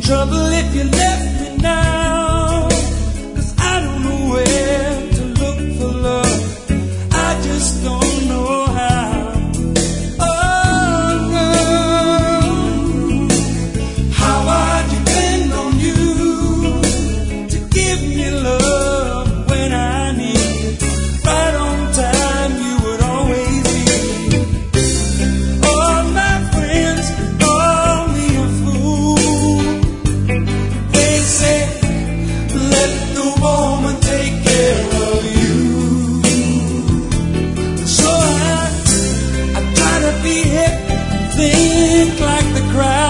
trouble if you left me now, 'cause I don't know where to look for love. I just don't know how. Oh no, how I depend on you to give me love when I need it. Right on time, you would always be. All my friends call me a fool. They say, let the woman take care of you. So I try to be hip, think like the crowd.